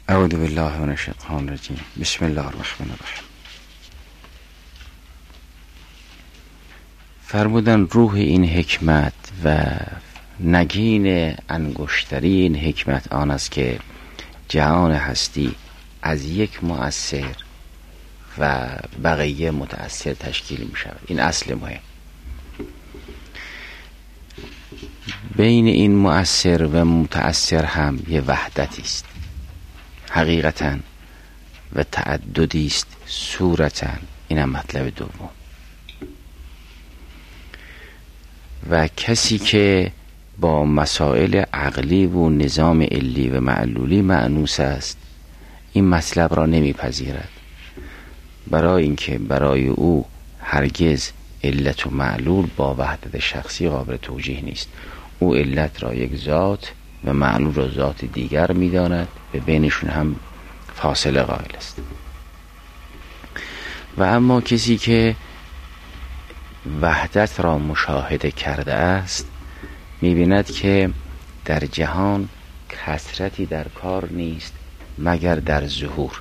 اعوذ بالله من الشیطان الرجیم. بسم الله الرحمن الرحیم. فرمودن روح این حکمت و نگین انگشتری این حکمت آن است که جهان هستی از یک مؤثر و بقیه متأثر تشکیل می شود. این اصل مهم. بین این مؤثر و متأثر هم یه وحدتی است حقیقتا و تعددی است صورتا. این هم مطلب دوم. و کسی که با مسائل عقلی و نظام علی و معلولی مأنوس است این مطلب را نمیپذیرد، برای اینکه برای او هرگز علت و معلول با وحدت شخصی قابل توجیه نیست. او علت را یک ذات و معلول را ذات دیگر میداند و بینشون هم فاصله قائل است. و اما کسی که وحدت را مشاهده کرده است می‌بیند که در جهان کثرتی در کار نیست مگر در ظهور،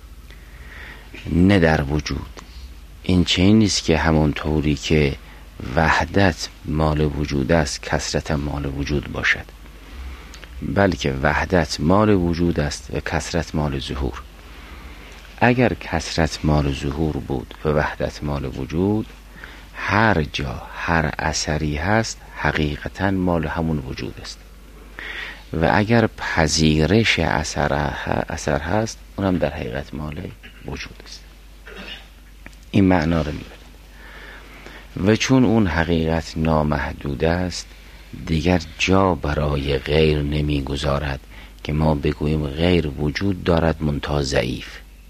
نه در وجود. این چنین نیست که همون طوری که وحدت مال وجود است کثرت مال وجود باشد، بلکه وحدت مال وجود است و کثرت مال ظهور. اگر کثرت مال ظهور بود و وحدت مال وجود، هر جا هر اثری هست حقیقتا مال همون وجود است و اگر پذیرش اثر هست اونم در حقیقت مال وجود است. این معنا رو میبرد. و چون اون حقیقت نامحدود است دیگر جا برای غیر نمیگذارد که ما بگوییم غیر وجود دارد منتها ضعیف.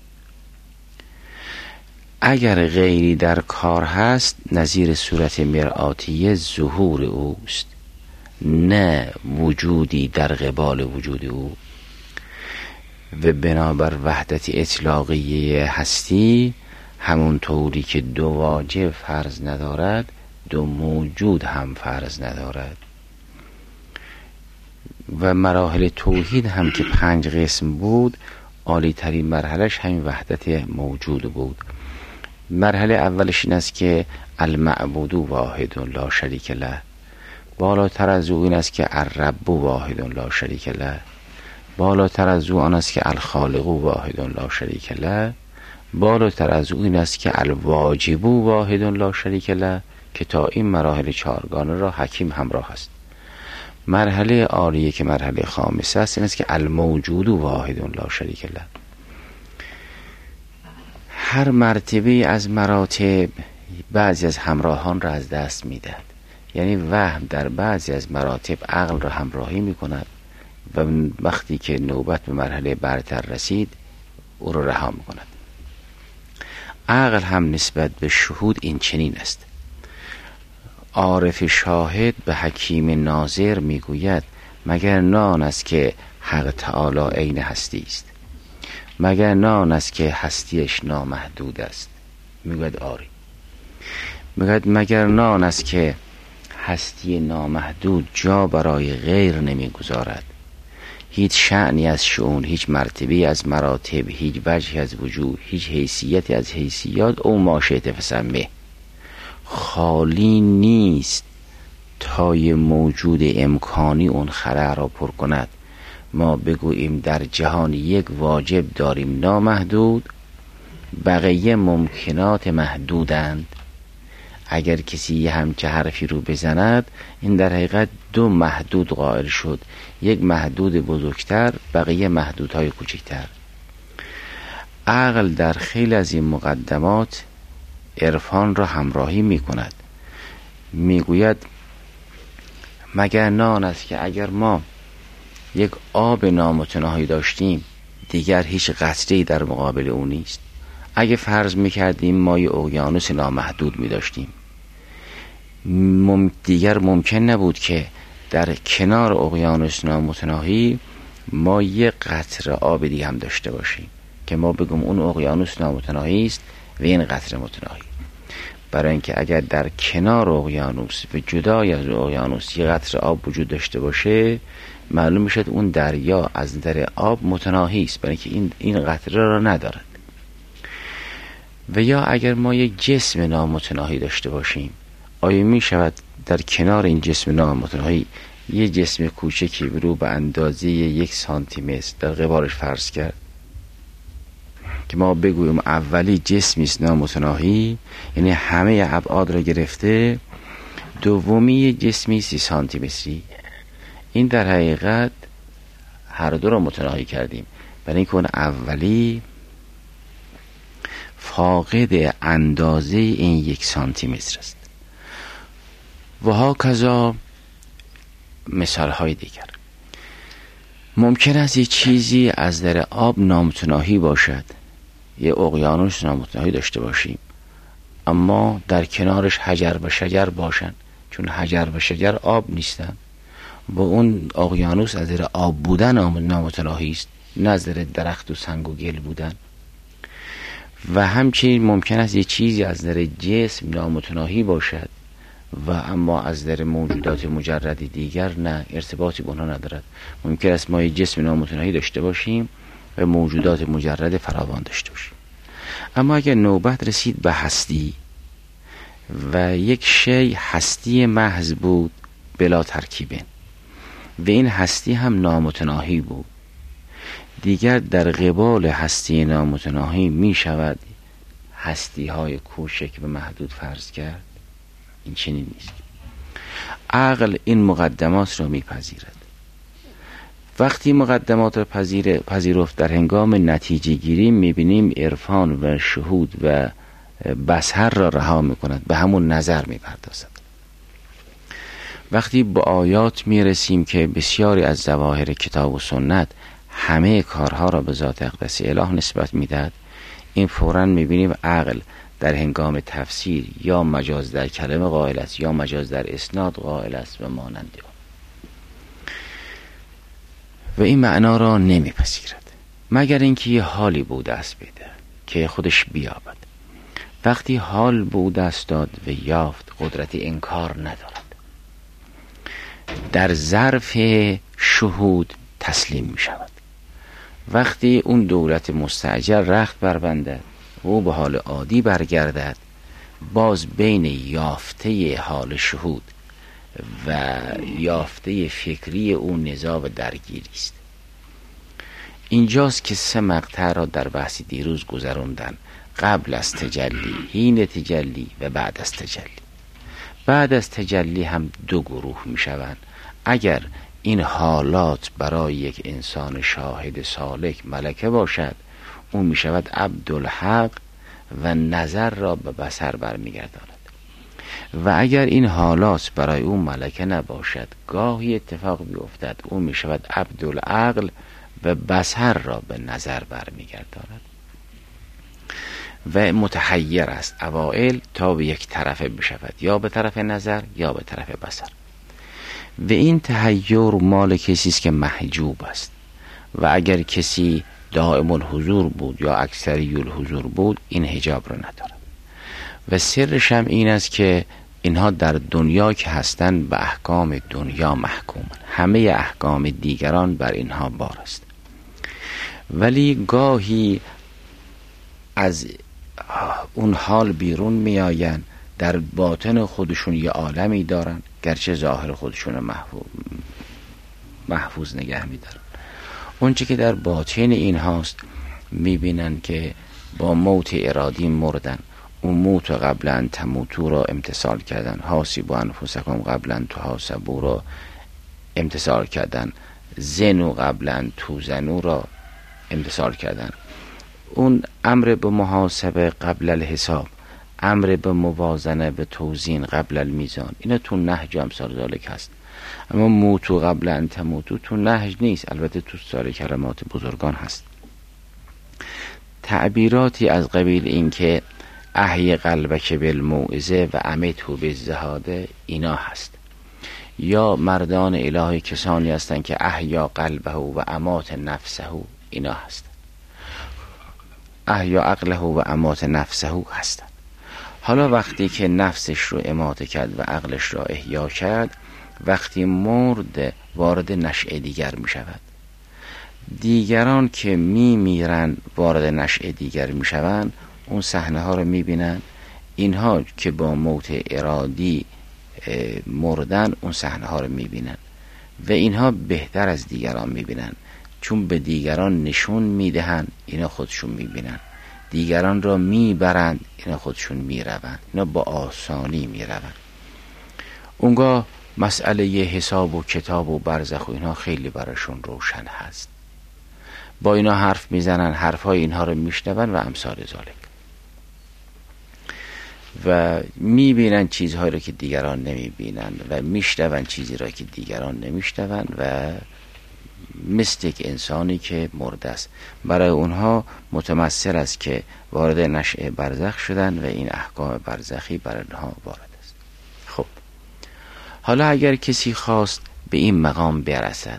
اگر غیری در کار هست نظیر صورت مرآتی ظهور اوست، نه وجودی در قبال وجود او. و بنابر وحدت اطلاقی هستی همون طوری که دو واجب فرض ندارد دو موجود هم فرض ندارد. و مراحل توحید هم که 5 قسم بود عالی ترین مرحلش همین وحدت موجود بود. مرحله اولش این است که المعبود واحد لا شریک له. بالاتر از او این است که الرب واحد لا شریک له. بالاتر از او آن است که الخالق واحد لا شریک له. بالاتر از او این است که الواجب واحد لا شریک له، که تا این مراحل 4گانه را حکیم همراه است. مرحله عالیه که مرحله خامسه است این است که الموجود واحد لا شریک له. هر مرتبه از مراتب بعضی از همراهان را از دست میدهد. یعنی وهم در بعضی از مراتب عقل را همراهی میکند و وقتی که نوبت به مرحله برتر رسید او را رها میکند. عقل هم نسبت به شهود این چنین است. عارف شاهد به حکیم ناظر میگوید مگر نان است که حق تعالی عین هستی است؟ مگر نان است که هستیش نامحدود است؟ میگوید آری. میگوید مگر نان است که هستی نامحدود جا برای غیر نمیگذارد؟ هیچ شأنی از شؤون، هیچ مرتبه از مراتب، هیچ وجهی از وجود، هیچ حیثیتی از حیثیات او ما شئت فسمه خالی نیست تا یه موجود امکانی اون خلأ را پر کند. ما بگوییم در جهان یک واجب داریم نامحدود، بقیه ممکنات محدودند. اگر کسی یه همچه حرفی رو بزند این در حقیقت 2 محدود قائل شد، یک محدود بزرگتر بقیه محدودهای کوچکتر. عقل در خیلی از این مقدمات عرفان را همراهی می کند. می گوید مگر نان است که اگر ما یک آب نامتناهی داشتیم دیگر هیچ قطره‌ای در مقابل او نیست. اگه فرض میکردیم ما یک اقیانوس نامحدود میداشتیم دیگر ممکن نبود که در کنار اقیانوس نامتناهی ما یک قطره آب دیگه هم داشته باشیم که ما بگم اون اقیانوس نامتناهی است و این قطره متناهی. برای اینکه اگر در کنار اقیانوس و جدای از اقیانوس یک قطره آب وجود داشته باشه معلوم میشد اون دریا از نظر آب متناهی است، برای اینکه این قطره را ندارد. و یا اگر ما یک جسم نامتناهی داشته باشیم، آیا می شود در کنار این جسم نامتناهی یه جسم کوچکی رو به اندازه 1 سانتیمتر در قبالش فرض کرد که ما بگوییم اولی جسمی است نامتناهی، یعنی همه ابعاد را گرفته، دومی جسمی 30 سانتیمتری؟ این در حقیقت هر دو را متناهی کردیم، برای اینکه اون اولی فاقد اندازه این 1 سانتیمتر است. و هاکذا مثال های دیگر. ممکن است یک چیزی از در آب نامتناهی باشد، یه اقیانوس نامتناهی داشته باشیم، اما در کنارش حجر و شجر باشن، چون حجر و شجر آب نیستن و اون اقیانوس از در آب بودن نامتناهی است، نه از در درخت و سنگ و گل بودن. و همچنین ممکن است یه چیزی از در جسم نامتناهی باشد و اما از در موجودات مجرد دیگر نه، ارتباطی با اونها ندارد. ممکن است ما یه جسم نامتناهی داشته باشیم و موجودات مجرد فراوان داشته باشیم. اما اگر نوبت رسید به هستی و یک شی هستی محض بود بلا ترکیبه و این هستی هم نامتناهی بود، دیگر در قبال هستی نامتناهی می شود هستی های کوچک و محدود فرض کرد؟ این چنین نیست. عقل این مقدمات را میپذیرد. وقتی مقدمات را پذیرفت، در هنگام نتیجه گیری میبینیم عرفان و شهود و بصر را رها میکند، به همون نظر میپردازد. وقتی به آیات میرسیم که بسیاری از ظواهر کتاب و سنت همه کارها را به ذات اقدس اله نسبت میدهد، این فوراً میبینیم عقل در هنگام تفسیر یا مجاز در کلمه قائل است یا مجاز در اسناد قائل است و مانند آن، و این معنا را نمیپذیرد مگر اینکه یه حالی بوده است بده که خودش بیابد. وقتی حال بوده است داد و یافت، قدرت انکار ندارد، در ظرف شهود تسلیم می شود. وقتی اون دولت مستأجر رخت بربندد و به حال عادی برگردد، باز بین یافته حال شهود و یافته فکری اون نزاع و درگیری است. اینجاست که 3 مقطع را در بحث دیروز گذراندن: قبل از تجلی، حین تجلی و بعد از تجلی. بعد از تجلی هم 2 گروه می شوند. اگر این حالات برای یک انسان شاهد سالک ملکه باشد، اون می شود عبدالحق و نظر را به بصر برمیگرداند. و اگر این حالات برای اون ملکه نباشد، گاهی اتفاق بیفتد، اون می شود عبدالعقل و بصر را به نظر برمیگرداند و متحیر است اوائل تا به یک طرفه بشود، یا به طرف نظر یا به طرف بصر. و این تحیر مال کسی است که محجوب است. و اگر کسی دائم الحضور بود یا اکثری الحضور بود، این حجاب را ندارد. و سرش هم این است که اینها در دنیا که هستند به احکام دنیا محکومند، همه احکام دیگران بر اینها بار است. ولی گاهی از اون حال بیرون می آیند، در باطن خودشون یه عالمی دارن، گرچه ظاهر خودشون محفوظ نگه می دارن. اون چی که در باطن این هاست می بینن که با موت ارادی مردن. اون موت قبل ان تموتو را امتثال کردن، حاسبوا انفسکم قبل ان تحاسبوا را امتثال کردن، زنوا قبل ان توزنوا را امتثال کردن. اون امر به محاسبه قبل الحساب، امر به موازنه به توزین قبل المیزان، اینا تو نهج امثال ذالک هست. اما موتو قبل ان تموتو تو نهج نیست، البته تو سایر کلمات بزرگان هست. تعبیراتی از قبیل این که احی قلبک بالموعظه و امیته بالزهاده، اینا هست. یا مردان الهی کسانی هستند که احیا قلبه و امات نفسه، اینا هست. احیا عقله و امات نفسه هستند. حالا وقتی که نفسش رو اماته کرد و عقلش رو احیا کرد، وقتی مرد وارد نشأه دیگر می شود. دیگران که می میرن وارد نشأه دیگر می شوند، اون صحنه ها رو می بینن. اینها که با موت ارادی مردن، اون صحنه ها رو می بینن و اینها بهتر از دیگران می بینن، چون به دیگران نشون می دهن، اینا خودشون می بینن. دیگران را می برند، اینا خودشون می روند. اینا با آسانی می روند. اونگاه مسئله حساب و کتاب و برزخ و اینها خیلی براشون روشن هست. با اینا حرف میزنن، حرفهای اینها رو میشنون و امثال ذالک، و میبینن چیزهایی رو که دیگران نمیبینن و میشنون چیزی را که دیگران نمیشنون و مثل یک انسانی که مرده است. برای اونها متمثل است که وارد نشأه برزخ شدن و این احکام برزخی برای اونها وارد است. خب حالا اگر کسی خواست به این مقام برسد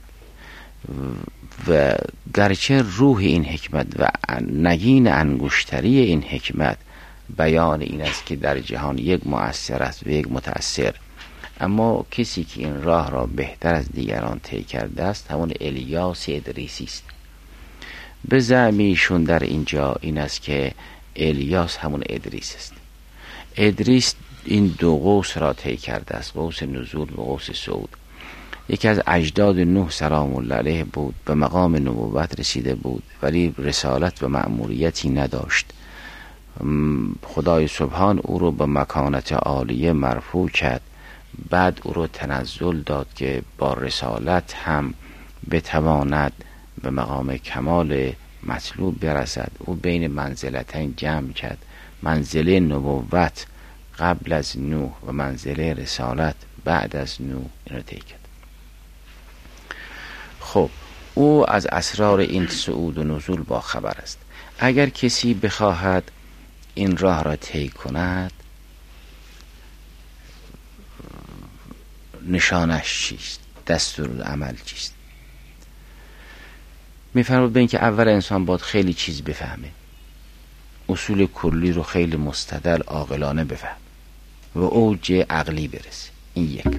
و گرچه روح این حکمت و نگین انگشتری این حکمت بیان این است که در جهان یک مؤثر است و یک متأثر، اما کسی که این راه را بهتر از دیگران طی کرده است همون الیاس ادریسی است. به زعم ایشون در اینجا این است که الیاس همون ادریس است. ادریس این دو قوس را طی کرده است، قوس نزول و قوس صعود. یکی از اجداد نوح سلام الله علیه بود، به مقام نبوت رسیده بود ولی رسالت و مأموریتی نداشت. خدای سبحان او رو به مکانت عالیه مرفوع کرد، بعد او رو تنزل داد که با رسالت هم بتواند به مقام کمال مطلوب برسد. او بین منزلتین جمع کرد، منزله نبوت قبل از نوح و منزله رسالت بعد از نوح، این رو طی کرد. خب او از اسرار این صعود و نزول با خبر است. اگر کسی بخواهد این راه را طی کند، نشانش چیست؟ دستور عمل چیست؟ میفرمود به این که اول انسان باید خیلی چیز بفهمه، اصول کلی رو خیلی مستدل عاقلانه بفهم و اوج عقلی برسه. این یک.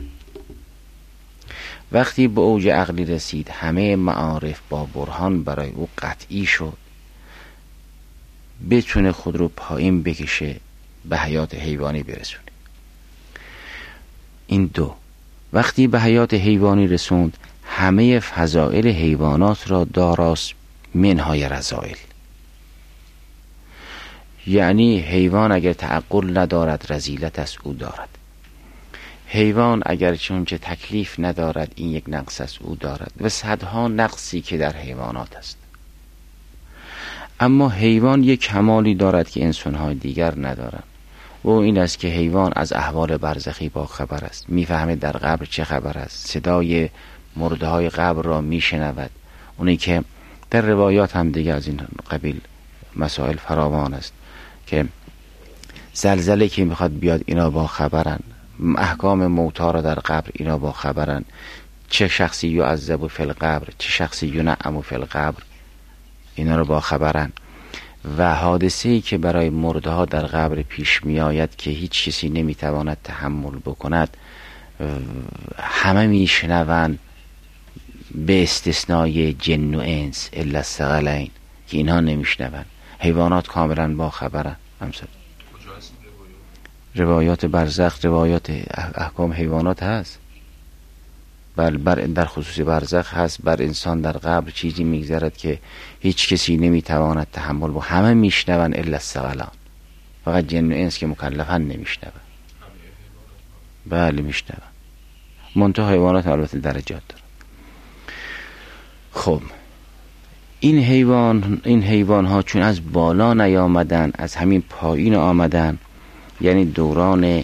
وقتی به اوج عقلی رسید، همه معارف با برهان برای او قطعی شد، بتونه خود رو پایین بکشه، به حیات حیوانی برسونه. این دو. وقتی به حیات حیوانی رسوند، همه فضائل حیوانات را داراست منهای رذائل. یعنی حیوان اگر تعقل ندارد رذیلت از او دارد، حیوان اگر چونچه تکلیف ندارد این یک نقص از او دارد و صدها نقصی که در حیوانات است. اما حیوان یک کمالی دارد که انسان‌های دیگر ندارند و این است که حیوان از احوال برزخی با خبر است، میفهمه در قبر چه خبر است، صدای مرده های قبر را میشنود. اونی که در روایات هم دیگه از این قبیل مسائل فراوان است که زلزله که میخواد بیاد اینا با خبرن، احکام موتا را در قبر اینا با خبرن، چه شخصی یعذب فی القبر چه شخصی ینعم فی القبر اینا رو با خبرن. و حادثه‌ای که برای مرده ها در قبر پیش می آید که هیچ کسی نمیتواند تحمل بکند، همه میشنوند به استثنای جن و انس الا الثقلین که اینها نمیشنوند. حیوانات کاملا با خبرن. همسر روایات برزخ، روایات احکام حیوانات هست، در خصوص برزخ هست. بر انسان در قبر چیزی میگذرد که هیچ کسی نمیتواند تحمل با، همه میشنون الا الثقلان، فقط جن و انس که مکلفن نمیشنون. بله میشنون، منتها حیوانات البته درجات دارن. خب این حیوان ها چون از بالا نیامدن، از همین پایین آمدن، یعنی دوران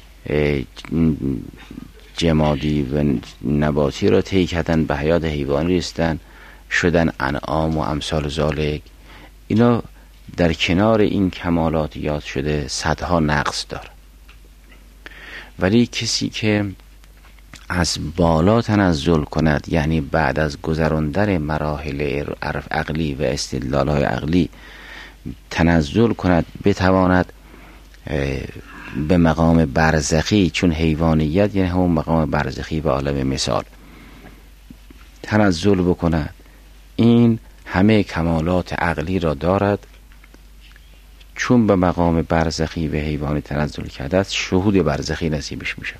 جمادی و نباتی را طی کردن، به حیات حیوانی رسیدن، شدن انعام و امثال ذالک. اینا در کنار این کمالات یاد شده صدها نقص داره. ولی کسی که از بالا تنزل کند، یعنی بعد از گذراندن مراحل عقلی و استدلال‌های عقلی تنزل کند، بتواند به مقام برزخی، چون حیوانیت یعنی همون مقام برزخی و عالم مثال، تنزل بکند، این همه کمالات عقلی را دارد. چون به مقام برزخی و حیوانی تنزل کرده است، شهود برزخی نصیبش می شود.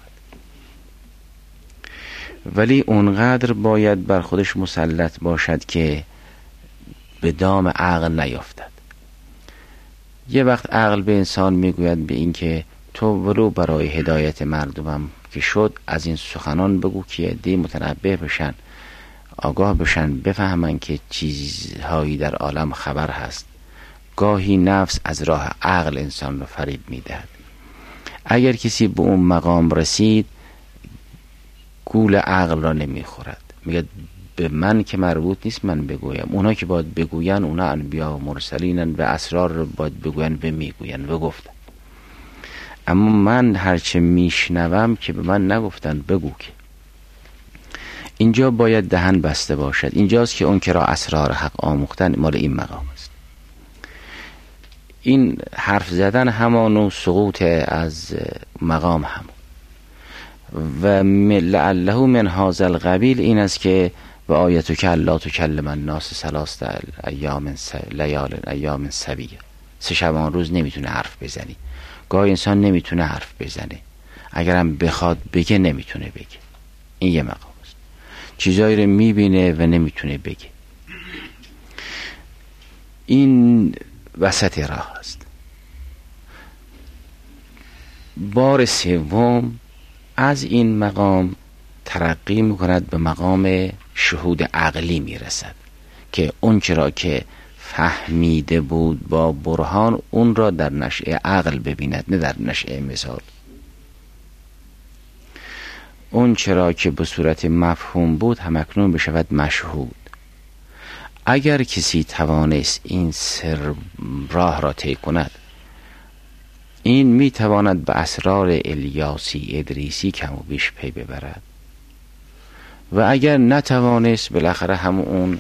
ولی اونقدر باید بر خودش مسلط باشد که به دام عقل نیافتد. یه وقت عقل به انسان میگوید به این که تو ولو برای هدایت مردمم که شد از این سخنان بگو که عده‌ای متنبه بشن، آگاه بشن، بفهمن که چیزهایی در عالم خبر هست. گاهی نفس از راه عقل انسان رو فریب میدهد. اگر کسی به اون مقام رسید، گول عقل را نمیخورد، میگه به من که مربوط نیست من بگویم، اونا که باید بگوین اونا انبیا و مرسلینن و اسرار رو باید بگوین و میگوین و گفتن. اما من هرچه میشنوم که به من نگفتن بگو. که اینجا باید دهن بسته باشد. اینجاست که اون که را اسرار حق آموختن مال این مقام است. این حرف زدن همانو سقوط از مقام هم و لعله من هذا القبیل این است که و آیتو که لا تکلم الناس ثلاثه ایام ایام سویه، 3 شبان روز نمیتونه حرف بزنی. گاهی انسان نمیتونه حرف بزنه، اگرم بخواد بگه نمیتونه بگه. این یه مقام است. چیزایی رو میبینه و نمیتونه بگه. این وسط راه است. بار سوم از این مقام ترقی میکند به مقام شهود عقلی میرسد که اون چرا که فهمیده بود با برهان اون را در نشأه عقل ببیند، نه در نشأه مثال. اون چرا که به صورت مفهوم بود همکنون بشود مشهود. اگر کسی توانست این سر راه را طی کند، این میتواند به اسرار الیاسی ادریسی کم و بیش پی ببرد. و اگر نتوانست، بالاخره هم اون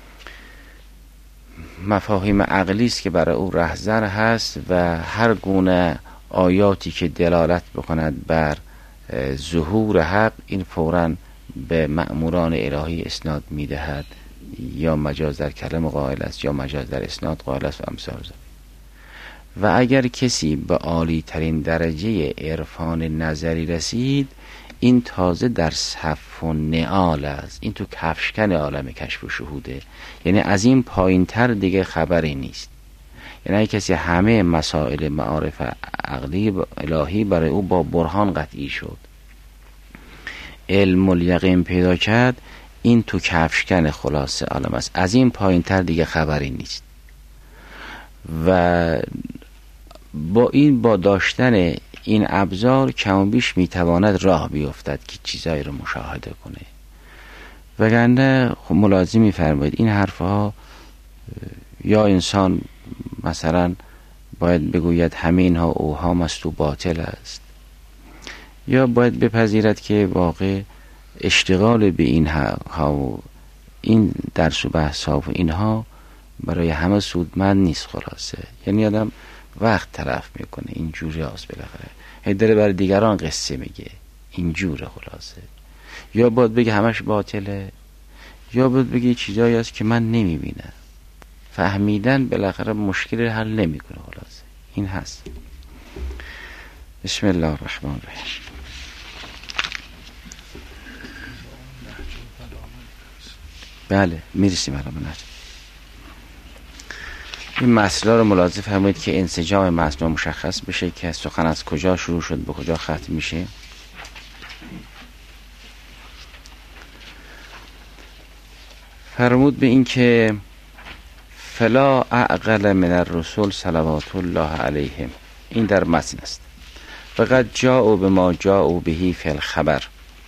مفاهیم عقلی است که برای او رهزن هست و هر گونه آیاتی که دلالت بکند بر ظهور حق، این فوراً به مأموران الهی اسناد میدهد، یا مجاز در کلم قائل است یا مجاز در اسناد قائل است و امثال ذلک. و اگر کسی به عالی ترین درجه عرفان نظری رسید، این تازه در صف و نعال است، این تو کفشکن عالم کشف و شهوده. یعنی از این پایین تر دیگه خبری نیست. یعنی کسی همه مسائل معارف عقلی الهی برای او با برهان قطعی شد، علم الیقین پیدا کرد، این تو کفشکن خلاصه عالم است. از این پایین تر دیگه خبری نیست. و با داشتن این ابزار کم و بیش میتواند راه بیفتد که چیزایی رو مشاهده کنه. وگرنه خب ملاحظه میفرمایید این حرفها، یا انسان مثلا باید بگوید همه اینها اوهام است و باطل است، یا باید بپذیرد که واقع اشتغال به این ها و این درس و بحث ها و اینها برای همه سودمند نیست. خلاصه یعنی آدم وقت تلف میکنه. این جوری هست بالاخره داره برای دیگران قصه میگه، این جوره خلاصه. یا باید بگه همش باطله، یا باید بگه چیزایی هست که من نمیبینم. فهمیدن بالاخره مشکل حل نمیکنه. خلاصه این هست. بسم الله الرحمن الرحیم. بله میرسیم الان به نجم. این مسئله رو ملاحظه فرمایید که انسجام متن مشخص بشه که سخن از کجا شروع شد به کجا ختم میشه. فرمود به این که فلا اعقل من الرسول صلوات الله علیهم. این در متن است. فقط جاءوا بما جاءوا به فی الخبر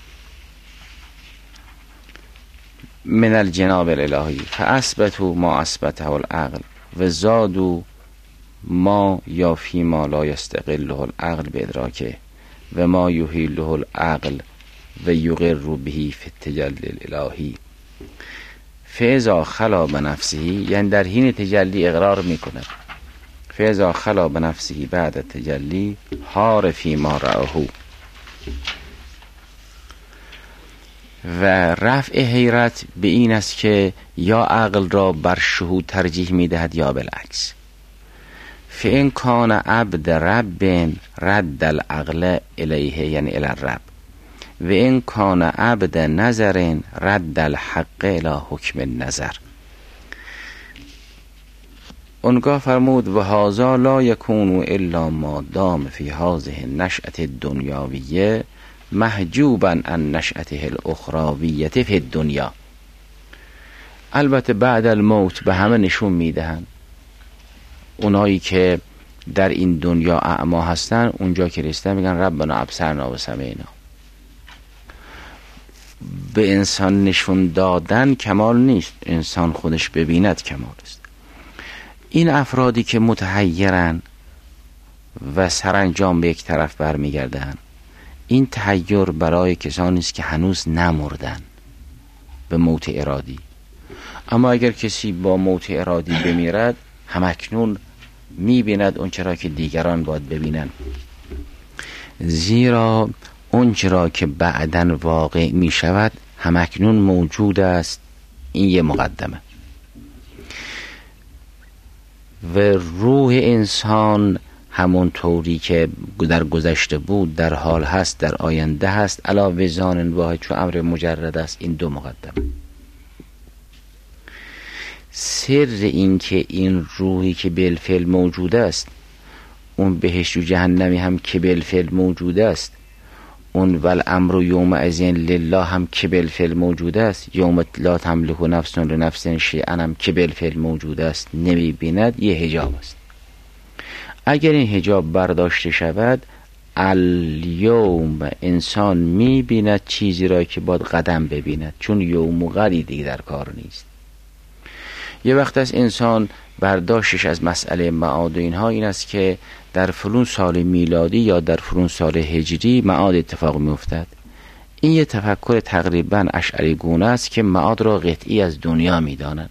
من الجناب الالهی فاثبتوا ما اثبته العقل و زادوا ما یا فی ما لا یستقله العقل به ادراکه و ما یحیله العقل و یقر به فی التجلی الالهی فاذا خلا بنفسه. یعنی در حین تجلی اقرار میکنه. فاذا خلا بنفسه بعد تجلی حار فی ما رآه. و رفع حیرت به این است که یا عقل را بر شهود ترجیح میدهد یا بالعکس. فإن کان عبد رب رد العقل الیه، یعنی الی الرب، و این کان عبد نظر رد الحق الی حکم النظر. اونگاه فرمود و هذا لا یکون الا ما دام فی هذه النشأة الدنیاویه محجوبا عن نشأته الاخرویه فی الدنیا. البته بعد الموت به همه نشون میدهند، اونایی که در این دنیا اعما هستن اونجا که رسیدن میگن ربنا ابصرنا و سمعنا. به انسان نشون دادن کمال نیست، انسان خودش ببیند کمال است. این افرادی که متحیرن و سرانجام به یک طرف برمیگردن، این تحیر برای کسانی است که هنوز نمردن به موت ارادی. اما اگر کسی با موت ارادی بمیرد، همکنون میبیند اون چرا که دیگران باید ببینن، زیرا اون چرا که بعداً واقع میشود همکنون موجود است. این یه مقدمه. و روح انسان همون طوری که در گذشته بود، در حال هست، در آینده هست، علاوه زان واحد چون امر مجرد است. این دو مقدمه. سر این که این روحی که بالفعل موجود است، اون بهشت و جهنمی هم که بالفعل موجود است، اون والامر یومئذ لله هم که بالفعل موجود است، یوم لا تملک نفس لنفس شیئا هم که بالفعل موجود است، نمی‌بیند، یه حجاب است. اگر این حجاب برداشته شود، الیوم انسان می‌بیند چیزی را که باید قدم ببیند، چون یوم و غدی دیگه در کار نیست. یه وقت از انسان برداشتش از مسئله معاد و اینها این است که در فلان سال میلادی یا در فلان سال هجری معاد اتفاق می افتد. این یه تفکر تقریبا اشعری گونه است که معاد را قطعی از دنیا می دانند.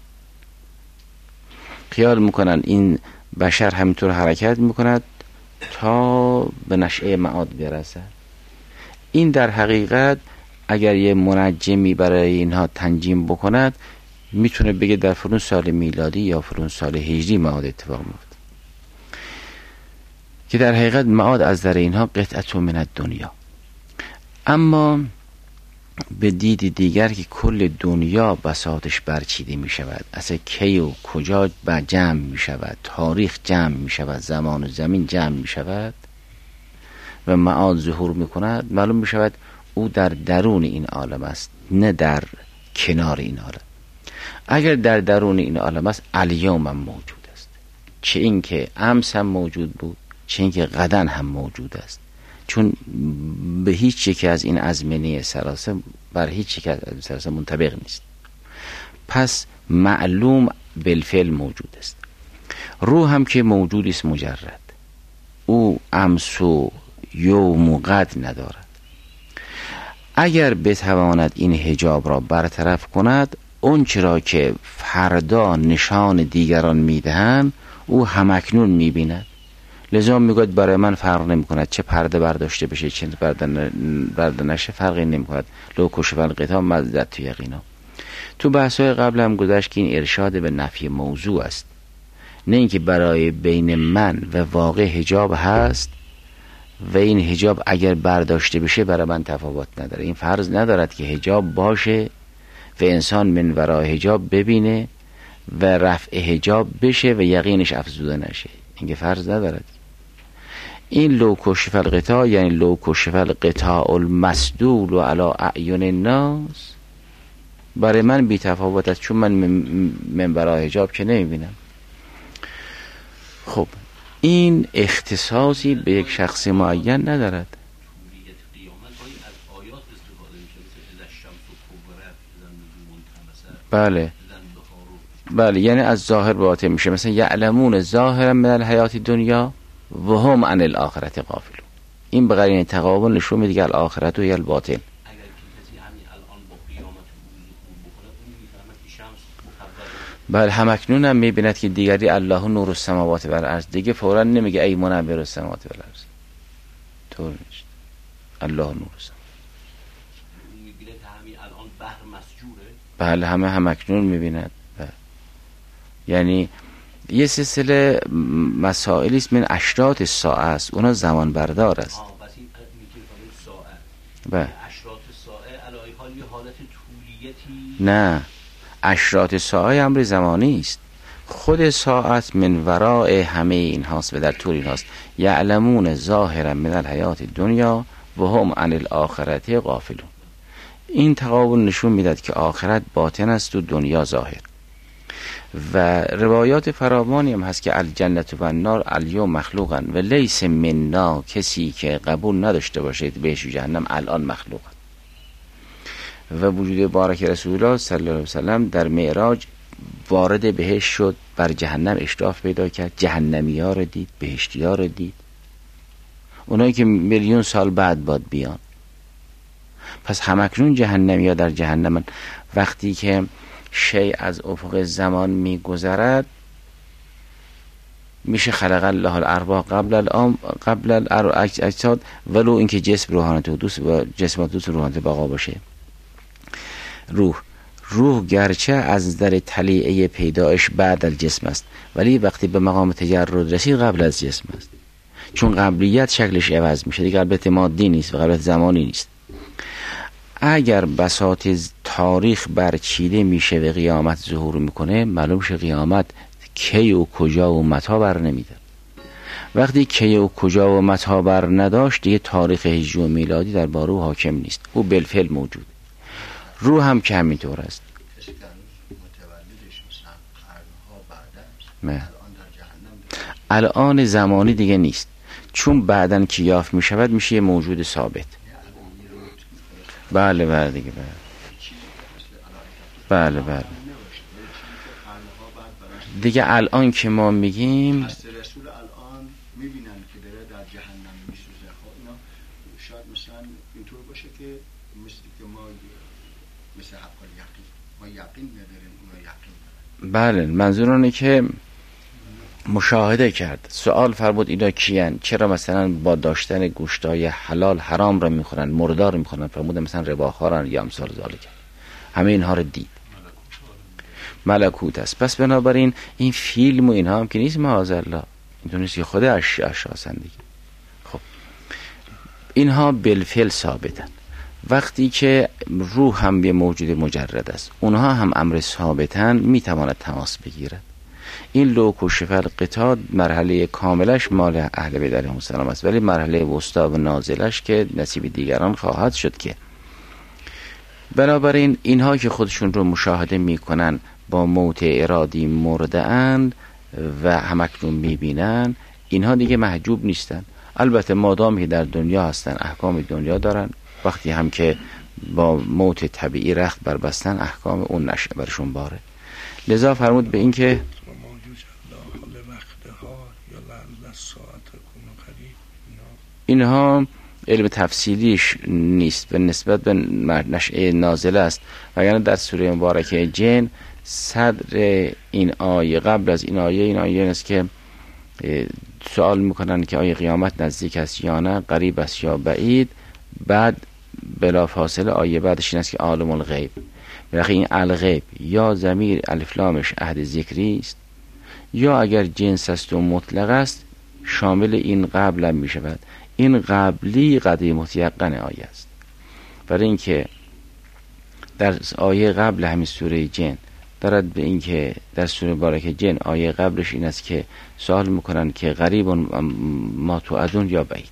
خیال میکنن این بشر همینطور حرکت میکند تا به نشأه معاد برسد. این در حقیقت اگر یه منجمی برای اینها تنجیم بکند، میتونه بگه در فلان سال میلادی یا فلان سال هجری معاد اتفاق میفته، که در حقیقت معاد از در اینها قطعه من الدنیا. اما به دید دیگر که کل دنیا بساطش برچیده می شود، اصلا کی و کجا جمع می شود، تاریخ جمع می شود، زمان و زمین جمع می شود و معاد ظهور می کند، معلوم می شود او در درون این عالم است، نه در کنار این عالم. اگر در درون این عالم است، الیوم هم موجود است، چه این که امس هم موجود بود، چه این که غدن هم موجود است، چون به هیچ یک از این ازمنه سلاسه بر هیچ یک از سلاسه منطبق نیست. پس معلوم بالفعل موجود است. روح هم که موجود است مجرد، او امس و یوم و غد ندارد. اگر بتواند این حجاب را برطرف کند، اون چرا که فردا نشان دیگران میدهند او همکنون میبیند. لذا میگوید برای من فرق نمی کند چه پرده برداشته بشه چه پرده نشه، فرقی نمی کند. لو کشف الغطا مزدت تو یقینا. تو بحث‌های قبل هم گذشت که این ارشاد به نفی موضوع است، نه اینکه برای بین من و واقع حجاب هست و این حجاب اگر برداشته بشه برای من تفاوت نداره. این فرض ندارد که حجاب باشه و انسان من ورای حجاب ببینه و رفع حجاب بشه و یقینش افزوده نشه. این که فرض ندارد. این لو کشف الغطا یعنی لو کشف الغطاء المسدول علی اعین الناس برای من بی تفاوت است، چون من برای حجاب که نمیبینم. خب این اختصاصی به یک شخص معین ندارد. بله بله، یعنی از ظاهر به باطن میشه. مثلا یعلمون ظاهرا من الحیات دنیا و هم عن الاخرت غافلون. این به قرینه تقابل نشون میده که الاخرت و الباطن. بله همکنون هم میبیند که دیگری الله نور السماوات و الارض، دیگه فورا نمیگه ای منور السماوات و الارض، طور نیست. الله نور السماوات بله همه همکنون میبیند. یعنی یه سلسله مسائلی است من اشراط ساعه است، اونا زمان بردار است. بله اشراط ساعه علی حال یه حالت طولیتی، نه اشراط ساعه امر زمانی است. خود ساعت من وراء همه این هاست و در طول این هاست. یعلمون ظاهرا من الحیات دنیا و هم عن الاخرت غافلون. این تقابل نشون میداد که آخرت باطن است و دنیا ظاهر. و روایات فراوانی هم هست که الجنت و النار الیوم مخلوقن و لیس منا، کسی که قبول نداشته باشه بهش جهنم الان مخلوقن. و وجود بارک رسول الله صلی الله علیه وسلم در معراج وارد بهشت شد، بر جهنم اشراف پیدا کرد، جهنمی ها رو دید، بهشتی ها رو دید، اونایی که میلیون سال بعد باد بیان. پس همکنون جهنمی ها در جهنم. وقتی که شیء از افق زمان میگذرد میشه خلق الله الارواح قبل الاجساد، ولو اینکه جسم روحانیت و دوست و جسمات دوست روحانیت بقا باشه. روح گرچه از در طلیعه پیدایش بعد از جسم است، ولی وقتی به مقام تجرد رسید قبل از جسم است، چون قبلیت شکلش عوض میشه دیگه، قبلیت مادی نیست و قبلیت زمانی نیست. اگر بساط تاریخ برچیده میشه و قیامت ظهور میکنه، معلوم شه قیامت کی و کجا و متا بر نمیده. وقتی کی و کجا و متا بر نداشت دیگه تاریخ هجری و میلادی در باره او حاکم نیست، او بالفعل موجود. روح هم که همینطور است. کسی که متولدش مثلا قرنها بعد است، الان زمانی دیگه نیست، چون بعدن که یافت میشود میشه یه موجود ثابت. بله بله دیگه بله بله دیگه الان که ما میگیم رسول الان میبینن که داره در جهنم میسوزه. خب اینا شاید مثلا اینطور باشه که مثل که ما مثل حق الیقین ما یقین نداریم، اونا یقین دارن. بله منظور اینه که مشاهده کرد. سوال فرمود اینا کیان؟ چرا مثلا با داشتن گوشتای حلال حرام را میخورن، مردار میخورن؟ فرمود مثلا رباخوارن یا امثال ذالک. همه اینها رو دید. ملکوت است. پس بنابراین این فیلم و اینها هم که نیست معاذالله، اینطور نیست که خود اشخاصن دیگه. خب اینها بالفعل ثابتن. وقتی که روح هم یه موجود مجرد است، اونها هم امر ثابتن، میتواند تماس بگیرد. این لو کشف القطاع مرحله کاملش مال اهل بیت علیهم السلام است، ولی مرحله وسطا و نازلش که نصیب دیگران خواهد شد. که بنابراین اینها که خودشون رو مشاهده میکنن با موت ارادی مرده اند و همکنون میبینن، اینها دیگه محجوب نیستن. البته مادامی که در دنیا هستن احکام دنیا دارن، وقتی هم که با موت طبیعی رخت بربستن احکام اون نشه برشون باره. لذا فرمود به این که اینها علم تفصیلیش نیست و نسبت به نشأه نازله است. وگرنه در سوره مبارکه جن صدر این آیه، قبل از این آیه است که سوال میکنن که آیه قیامت نزدیک است یا نه، قریب است یا بعید. بعد بلا فاصله آیه بعدش این است که عالم الغیب. بلکه این الغیب یا ضمیر الف لامش عهد ذکری است، یا اگر جنس است و مطلق است شامل این قبل هم می شود. این قبلی قدیم متیقن آیه است، برای اینکه در آیه قبل همین سوره جن دارد به این که در سوره مبارکه جن آیه قبلش این است که سوال میکنن که قریب ما توعدون یا بعید.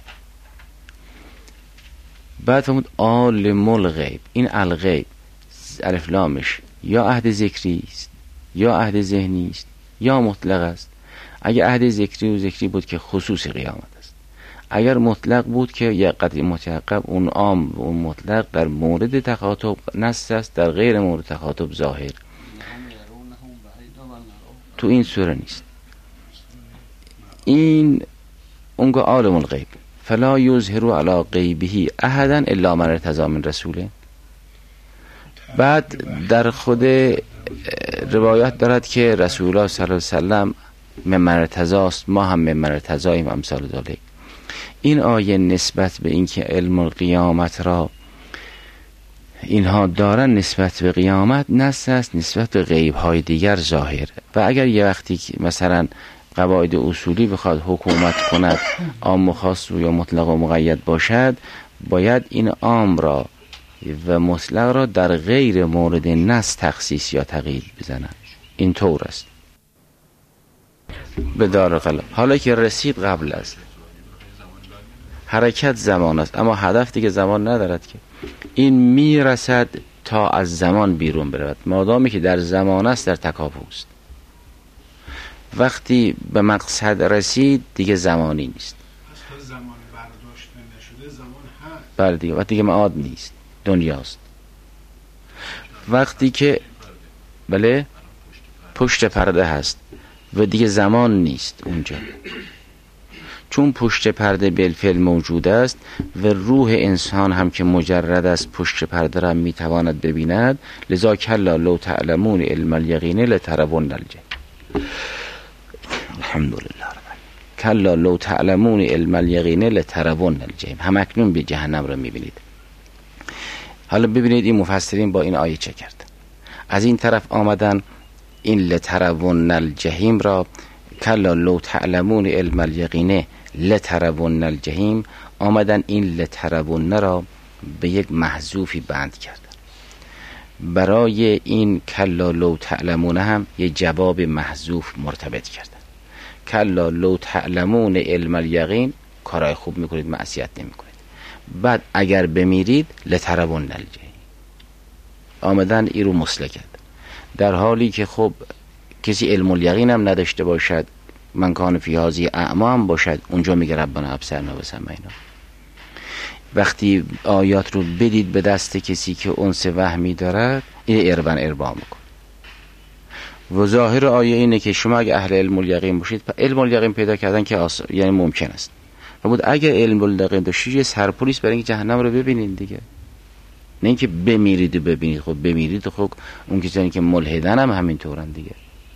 بعد فرمود عالم الغیب. این الغیب الف لامش یا عهد ذکری است یا عهد ذهنی است یا مطلق است. اگر عهد ذکری بود که خصوص قیامت است، اگر مطلق بود که یک قدیم متعقب، اون عام و اون مطلق در مورد تخاطب نص است، در غیر مورد تخاطب ظاهر. تو این سوره نیست. این اونگاه عالم الغیب فلا یظهر علی غیبه احدا الا من ارتضی من رسوله. بعد در خود روایت دارد که رسول الله صلی الله علیه وسلم ممن ارتضی است، ما هم ممن ارتضاییم امثال ذالک. این آیه نسبت به اینکه علم القیامت را اینها دارن نسبت به قیامت نص است، نسبت به غیب‌های دیگر ظاهر. و اگر یه وقتی که مثلا قواعد اصولی بخواد حکومت کند، عام و خاص یا مطلق و مقید باشد، باید این عام را و مطلق را در غیر مورد نص تخصیص یا تقیید بزنند. این طور است. به دار قلم حالا که رسید قبل است، حرکت زمان است، اما هدف دیگه زمان ندارد که این میرسد تا از زمان بیرون برود. مادامی که در زمان است در تکاپو است. وقتی به مقصد رسید دیگه زمانی نیست. اصلا زمان برداشته نشده زمان هست. بله دیگه، وقتی که معاد نیست، دنیاست. وقتی که بله پشت پرده هست و دیگه زمان نیست اونجا، چون پشت پرده بالفعل موجود است و روح انسان هم که مجرد است پشت پرده را میتواند ببیند. لذا کلا لو تعلمون علم الیقین لترون الجحیم. الحمدلله کلا لو تعلمون علم الیقین لترون الجحیم. هم اکنون به جهنم را میبینید. حالا ببینید این مفسرین با این آیه چه کردن. از این طرف آمدن این لترون الجحیم را کلا لو تعلمون علم الیقین لترون الجحیم، آمدن این لترون را به یک محذوفی بند کردن. برای این کلا لو تعلمون هم یه جواب محذوف مرتبط کردن. کلا لو تعلمون علم الیقین، کارهای خوب میکنید، معصیت نمیکنید، بعد اگر بمیرید لترون الجحیم. آمدن این رو مسله کرد، در حالی که خب کسی علم الیقین هم نداشته باشد، من کان فی هذه اعمی هم باشد، اونجا میگه ربنا ابصرنا و سمعنا. وقتی آیات رو بدید به دست کسی که انس وهمی دارد، این اربا میکن. و ظاهر آیه اینه که شما اگه اهل علم الیقین باشید، علم الیقین پیدا کردن که یعنی ممکن است. و بود اگه علم الیقین داشتید یه سرپولیس برای اینکه جهنم رو ببینید دیگه، نه اینکه بمیرید و ببینید. خب بمیرید و خب اون کسانی که ملحدن هم همینطورن دیگه.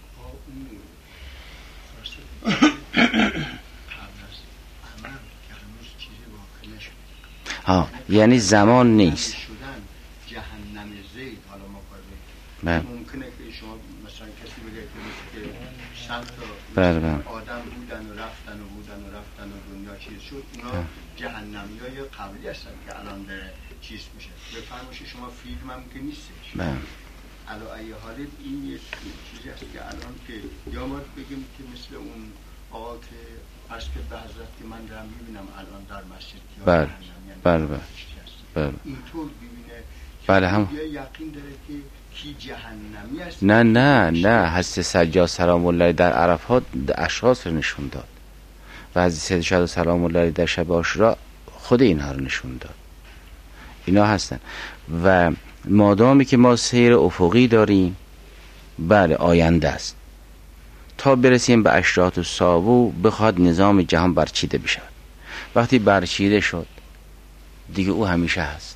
یعنی زمان نیست. جهنم زید، حالا ما ممکنه که شما مثلا کسی بگه که 100 تا آدم بودن و رفتن و دنیا چیز شد، اونا جهنمیای قبلی هستن که الان داره چیز میشه. بفرمایید شما فیلم هم که نیستش. علا ای حال این یه چیزی هست که الان که یا ما بگیم که مثل اون آقا که عرض که به حضرت که من دارم میبینم الان در مسجد اینطور ببینه بله هم یقین داره که کی جهنمی است. نه حضرت سجاد سلام الله در عرفات اشخاص رو نشون داد و حضرت سجاد سلام الله در شب عاشورا خود اینها رو نشون داد. اینا هستن. و مادامی که ما سیر افقی داریم، بله آینده است، تا برسیم به اشراط الساعه بخواد نظام جهان برچیده بشه. وقتی برچیده شد دیگه او همیشه هست.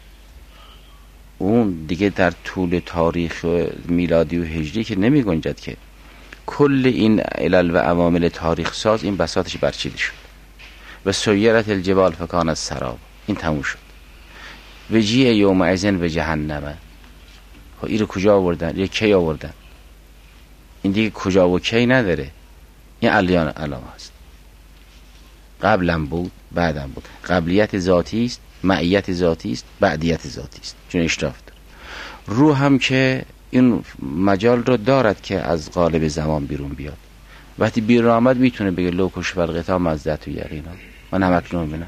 اون دیگه در طول تاریخ میلادی و هجری که نمی گنجد که کل این علل و عوامل تاریخ ساز این بساطش برچیده شد. و سیرت الجبال فکانت سراب، این تموم شد. و جیه یوم ازن و جهنمه. این رو کجا آوردن؟ یا کی آوردن؟ این دیگه کجا و کی نداره. این علیان علامه است. قبلا بود، بعدم بود. قبلیت ذاتی است، معیت ذاتی است، بعدیت ذاتی است، چون اشراف داره. روح هم که این مجال رو دارد که از قالب زمان بیرون بیاد. وقتی بیرون آمد میتونه بگه لو کش فرقتا مزدت و یقینا، من هم اکنون میبینم.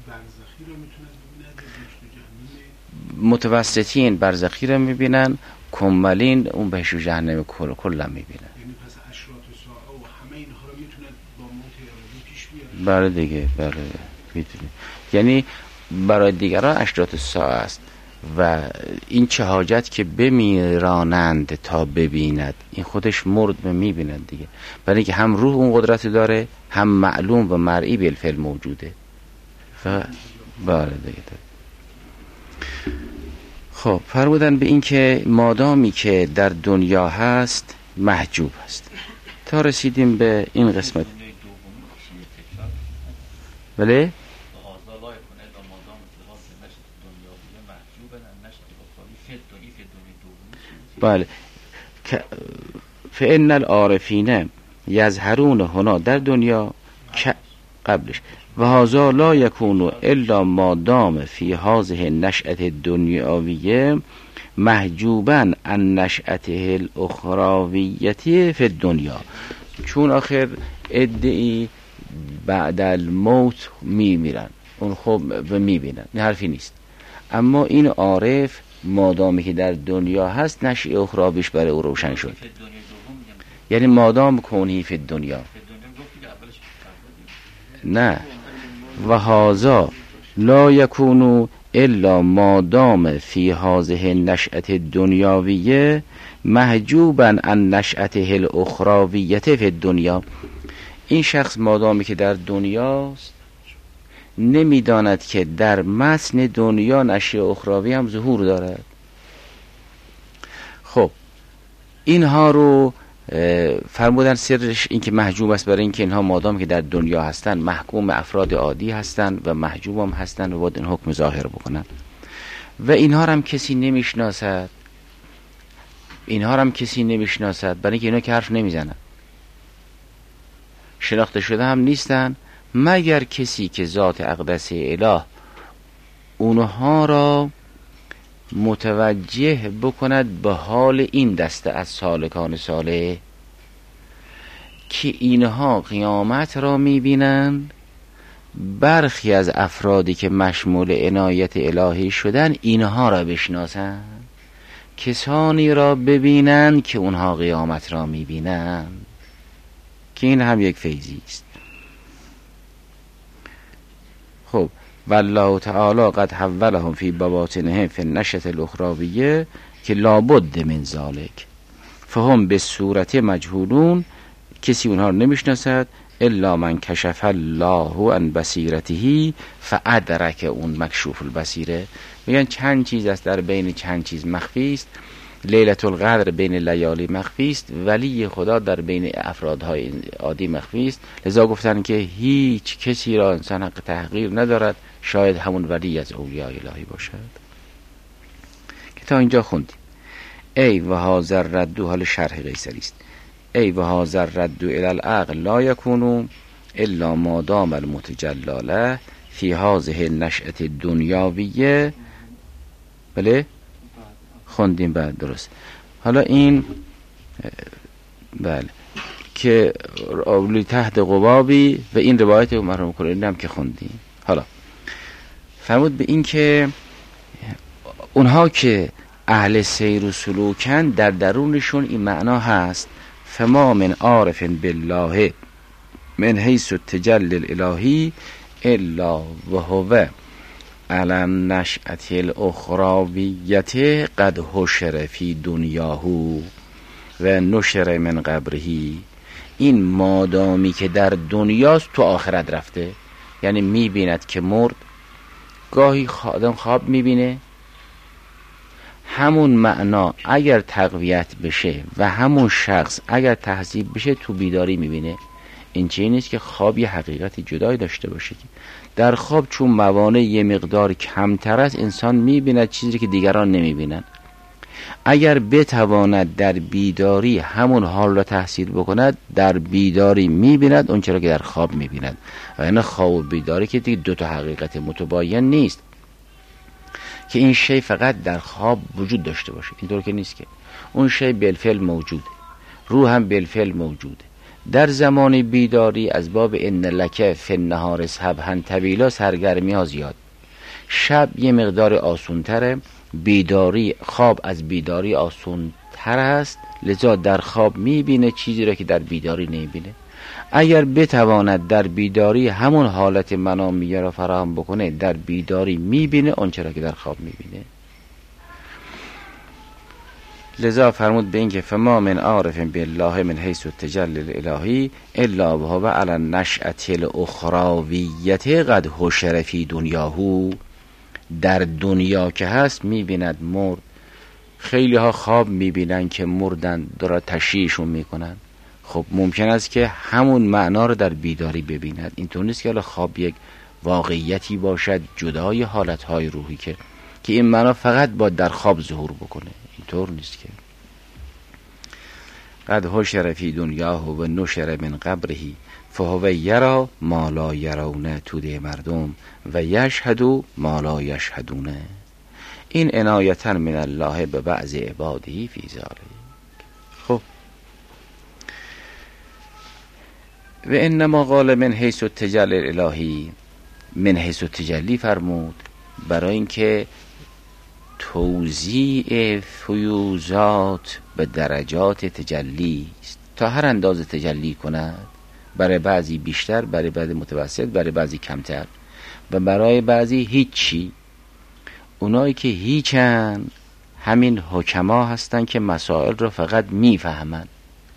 متوسطین برزخی رو میبینن، کمالین اون بهش و جهنم کلا میبینن. یعنی پس اشراط ساعه و همه اینها رو میتونن با موت ارادی پیش بیارن. بله دیگه، بله میتونه. یعنی برای دیگران اشراط ساعه است و این چه حاجت که بمیرانند تا ببیند، این خودش مرد میبیند دیگه. برای اینکه هم روح اون قدرت داره، هم معلوم و مرئی بالفعل موجوده. بله دیگه. خب فرمودن به این که مادامی که در دنیا هست محجوب هست. تا رسیدیم به این قسمت. بله؟ بله. فإن العارفین یظهرون هنا در دنیا قبلش و هذا لا یکون الا ما دام فی هذه النشأة الدنیویه محجوبا عن نشأته الاخرویه فی الدنیا. چون آخر ادعی بعد الموت میمیرن، اون خب میبینن، این حرفی نیست. اما این عارف مادامی که در دنیا هست نشأه اخرویش برای او روشن شد. یعنی مادام کونی فی الدنیا نه و هذا لا یکون الا ما دام فی هذه النشأة الدنیویه محجوبا عن نشأته الاخرویه فی الدنیا. این شخص مادامی که در دنیاست نمیداند که در متن دنیا نشأه اخروی هم ظهور دارد. خب اینها رو فرمودن سرش این که محجوب است، برای اینکه اینها مادام که در دنیا هستن محکوم افراد عادی هستن و محجوب هم هستن و باید این حکم ظاهر بکنن و اینها هم کسی نمیشناسد. برای اینکه اینا که حرف نمیزنن، شناخته شده هم نیستن مگر کسی که ذات اقدس اله اونها را متوجه بکند به حال این دسته از سالکان صالح که اینها قیامت را میبینند. برخی از افرادی که مشمول عنایت الهی شدن اینها را بشناسند، کسانی را ببینند که اونها قیامت را میبینند، که این هم یک فیضی است. خب والله تعالی قد حولهم فی بواطنهم فی النشأة الاخرویه که لابد من ذلک فهم به صورت مجهولون، کسی اونها رو نمیشناسد الا من کشف الله عن بصیرته فادرک اون مکشوف البصیره. میگن چند چیز است در بین چند چیز مخفی است. لیلة القدر بین لیالی مخفی است، ولی خدا در بین افرادهای عادی مخفی است. لذا گفتن که هیچ کسی را انسان حق تحقیر ندارد، شاید همون ولی از اولیاء الهی باشد. که تا اینجا خوندیم. ای و هذا الرد، حال شرح قیصری است. ای و هذا الرد الی العقل لا یکون الا ما دام المتجلاله فی هذه النشأة الدنیویه. بله خوندیم بعد درست. حالا این بله که اولی تحت قبابی و این روایت مرحوم کلینی هم که خوندیم. حالا فرمود به این که اونها که اهل سیر و سلوکن در درونشون این معنا هست فما من عارف بالله من حیث التجلی الالهی الا وهو علی النشأة الاخرویه قد حشر فی دنیاه و نشر من قبره. این مادامی که در دنیاست تو آخرت رفته، یعنی میبیند که مرد. گاهی آدم خواب میبینه، همون معنا اگر تقویت بشه و همون شخص اگر تهذیب بشه تو بیداری میبینه. این چیزی نیست که خواب یه حقیقتی جدای داشته باشه. در خواب چون موانع یه مقدار کمتر است انسان میبیند چیزی که دیگران نمیبینن. اگر بتواند در بیداری همون حال را تحصیل بکند در بیداری میبیند اون چرا که در خواب میبیند. و این خواب و بیداری که دیگه دو تا حقیقت متباین نیست که این شی فقط در خواب وجود داشته باشه. اینطور که نیست که اون شی بالفعل موجوده، روح هم بالفعل موجوده. در زمان بیداری از باب ان لک فی النهار سبحا طویلا سرگرمی ها زیاد، شب یه مقدار آسون تره، بیداری خواب از بیداری آسون تر است، لذا در خواب میبینه چیزی را که در بیداری نمیبینه. اگر بتواند در بیداری همون حالت منامیه را فراهم بکنه در بیداری میبینه اون چرا که در خواب میبینه. لذا فرمود به این که فما من عارف بالله من حیث التجلی الالهی الا وهو علی النشأة الاخرویه قد حشر فی دنیاه. در دنیا که هست میبیند مرد. خیلی ها خواب میبینن که مردن، داره تشییعشون میکنن. خب ممکن است که همون معنا رو در بیداری ببیند. اینطور نیست که خواب یک واقعیتی باشد جدای حالتهای روحی که این معنا فقط با در خواب ظهور بکنه. اینطور نیست که قد حشر فی دنیاه و نشر من قبره فهو یرا ما لا یرونه توده مردم و یشهد ما لا یشهدونه. این عنایتا من الله به بعض عباده فی ذلک. خب و انما قال من حیث التجلی الالهی، من حیث التجلی فرمود برای اینکه توزیع فیوزات به درجات تجلی است، تا هر اندازه تجلی کند، برای بعضی بیشتر، برای بعضی متوسط، برای بعضی کمتر و برای بعضی هیچی. اونایی که هیچن همین حکما هستن که مسائل رو فقط میفهمن.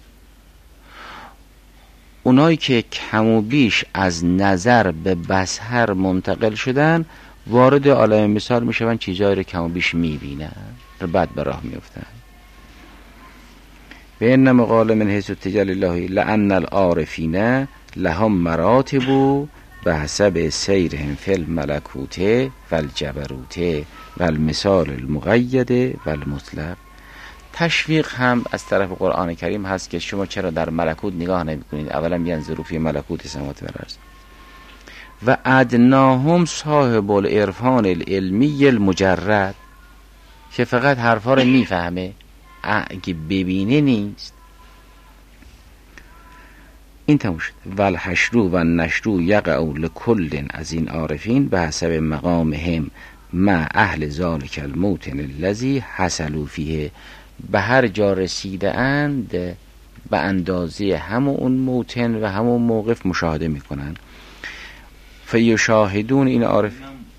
اونایی که کم و بیش از نظر به بصر منتقل شدن وارد عالم مثال میشون، چیزایی رو کم و بیش میبینن و بعد به راه میفتن. و انما قال من حیث التجلی الله لان العارفین لهم مراتب به حسب سیرهم فی الملکوت و الجبروت و المثال المقید و المطلق. تشویق هم از طرف قرآن کریم هست که شما چرا در ملکوت نگاه نمی کنید؟ اولا ینظروا فی ملکوت السماوات والارض. و ادناهم صاحب العرفان العلمی المجرد، که فقط حرفا رو میفهمه، اگه ببینه نیست. این تموم شد. و الحشرو و النشرو یقعو لکل از این عارفین به حسب مقامهم مع اهل ذالک الموطن الذی حصلوا فیه. به هر جا رسیده اند به اندازه همون اون موطن و همون موقف مشاهده میکنن. فیشاهدون، این عارف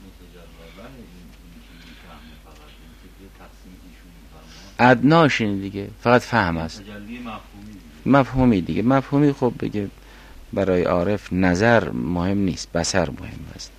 ادناشین دیگه، فقط فهم است، مفهومی دیگه. مفهومی خب بگه برای عارف نظر مهم نیست، بصر مهم است.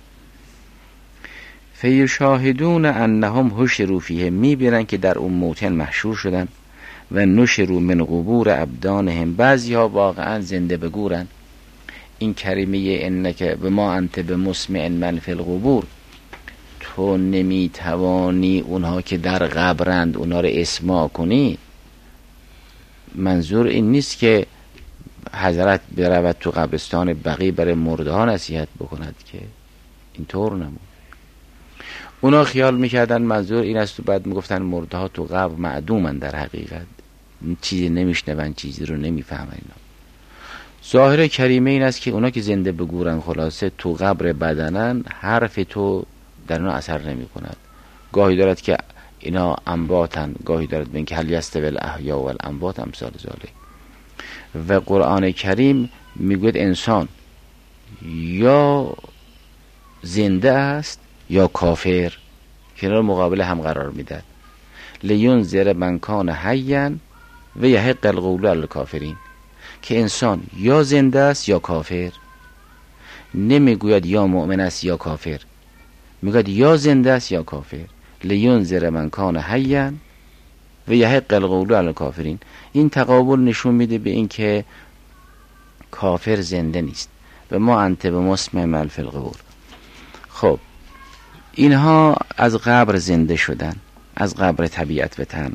فیشاهدون انهم حشروا فیه، میبینن که در اون موطن محشور شدن. و نشروا من قبور ابدانهم، بعضی ها واقعا زنده بگورن. این کریمه انک به ما انت به مسمع من فی القبور، تو نمیتوانی اونها که در قبرند اونها رو اسماع کنی. منظور این نیست که حضرت برود تو قبرستان بقیع برای مرده ها نصیحت بکند، که اینطور نمود. اونا خیال میکردن منظور این است و بعد میگفتن مرده ها تو قبر معدومن، در حقیقت چیزی نمیشنون، چیزی رو نمیفهمن. اینا ظاهر کریمه این است که اونا که زنده بگورن خلاصه تو قبر بدنن، حرف تو در اونا اثر نمی کند. گاهی دارد که اینا انباتن، گاهی دارد به اینکه هل یستوی الاحیاء و الاموات امثال ذالک. و قرآن کریم میگوید انسان یا زنده است یا کافر، که اینا رو مقابل هم قرار میداد. لینذر من کان حیا و یحق القول علی الکافرین، که انسان یا زنده است یا کافر. نمیگوید یا مؤمن است یا کافر، میگوید یا زنده است یا کافر. لینذر من کان حیا و یحق القول علی الکافرین. این تقابل نشون میده به این که کافر زنده نیست و ما انت به مسمع من فی القبور. خب اینها از قبر زنده شدن، از قبر طبیعت به تن.